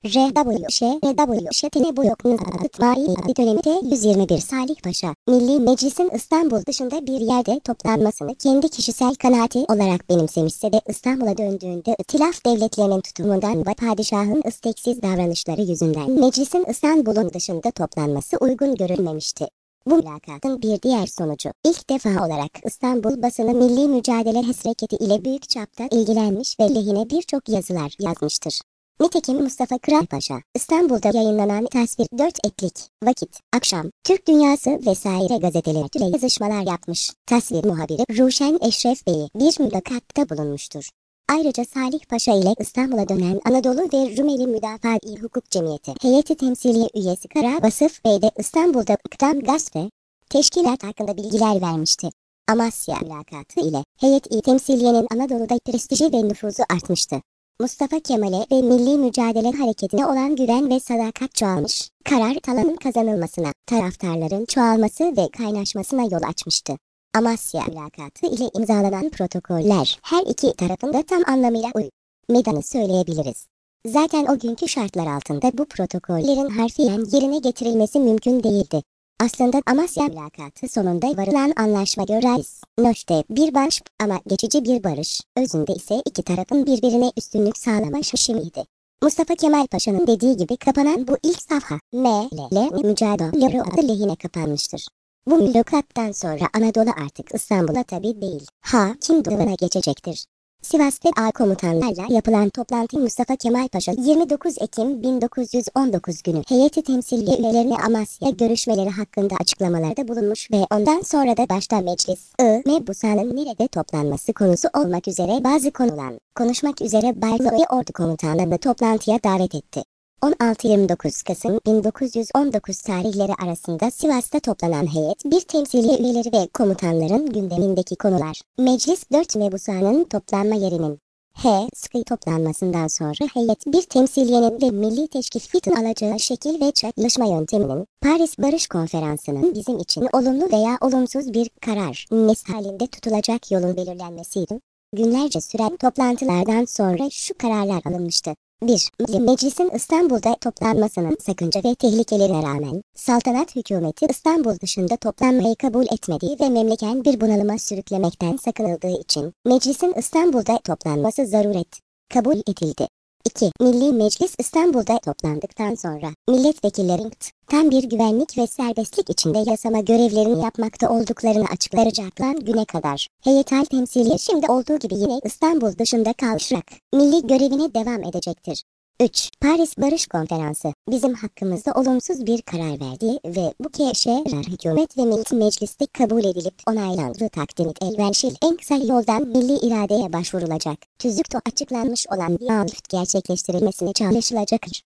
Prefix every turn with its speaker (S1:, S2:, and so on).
S1: RWŞTN bu yokluğun itfaiye döneminde 121 Salih Paşa, Milli Meclis'in İstanbul dışında bir yerde toplanmasını kendi kişisel kanaati olarak benimsemişse de İstanbul'a döndüğünde İtilaf devletlerinin tutumundan ve padişahın isteksiz davranışları yüzünden meclisin İstanbul'un dışında toplanması uygun görülmemişti. Bu mülakatın bir diğer sonucu, ilk defa olarak İstanbul basını milli mücadele hareketi ile büyük çapta ilgilenmiş ve lehine birçok yazılar yazmıştır. Nitekim Mustafa Kral Paşa, İstanbul'da yayınlanan Tasvir 4 Etlik, Vakit, Akşam, Türk Dünyası vesaire gazeteleriyle yazışmalar yapmış. Tasvir muhabiri Ruşen Eşref Bey'i bir mülakatta bulunmuştur. Ayrıca Salih Paşa ile İstanbul'a dönen Anadolu ve Rumeli Müdafaa-i Hukuk Cemiyeti Heyeti Temsiliye üyesi Kara Vasıf Bey de İstanbul'da İkdam Gazete teşkilat hakkında bilgiler vermişti. Amasya mülakatı ile Heyet-i Temsiliye'nin Anadolu'da prestiji ve nüfuzu artmıştı. Mustafa Kemal'e ve milli mücadele hareketine olan güven ve sadakat çoğalmış, karar talanın kazanılmasına, taraftarların çoğalması ve kaynaşmasına yol açmıştı. Amasya mülakatı ile imzalanan protokoller her iki tarafında tam anlamıyla uymadığını söyleyebiliriz. Zaten o günkü şartlar altında bu protokollerin harfiyen yerine getirilmesi mümkün değildi. Aslında Amasya mülakatı sonunda varılan anlaşma göre Noş'te bir barış ama geçici bir barış, özünde ise iki tarafın birbirine üstünlük sağlama şaşımıydı. Mustafa Kemal Paşa'nın dediği gibi kapanan bu ilk safha, mücadele lehine kapanmıştır. Bu mülakattan sonra Anadolu artık İstanbul'a tabi değil, hakim durumuna geçecektir. Sivas'ta A komutanlarla yapılan toplantı Mustafa Kemal Paşa 29 Ekim 1919 günü heyeti temsiliye üyelerine Amasya görüşmeleri hakkında açıklamalarda bulunmuş ve ondan sonra da başta meclis, mebusanın nerede toplanması konusu olmak üzere bazı konulan, konuşmak üzere Baylı ve Ordu komutanlarını toplantıya davet etti. 16-29 Kasım 1919 tarihleri arasında Sivas'ta toplanan heyet bir temsiliye üyeleri ve komutanların gündemindeki konular, Meclis 4 mebusanın toplanma yerinin sıkı toplanmasından sonra heyet bir temsiliyenin ve milli teşkilatın alacağı şekil ve çalışma yönteminin, Paris Barış Konferansı'nın bizim için olumlu veya olumsuz bir karar halinde tutulacak yolun belirlenmesiydi. Günlerce süren toplantılardan sonra şu kararlar alınmıştı. 1. Meclisin İstanbul'da toplanmasının sakınca ve tehlikelerine rağmen, saltanat hükümeti İstanbul dışında toplanmayı kabul etmediği ve memleken bir bunalıma sürüklemekten sakınıldığı için, meclisin İstanbul'da toplanması zaruret kabul edildi. 2. Milli Meclis İstanbul'da toplandıktan sonra, milletvekillerin tam bir güvenlik ve serbestlik içinde yasama görevlerini yapmakta olduklarını açıklayacaklar güne kadar, heyetel temsiliye şimdi olduğu gibi yine İstanbul dışında kalarak, milli görevine devam edecektir. 3. Paris Barış Konferansı, bizim hakkımızda olumsuz bir karar verdi ve bu karar hükümet ve milli mecliste kabul edilip onaylandığı takdirde elverişli en kısa yoldan milli iradeye başvurulacak. Tüzükte açıklanmış olan bir gerçekleştirilmesine çalışılacaktır.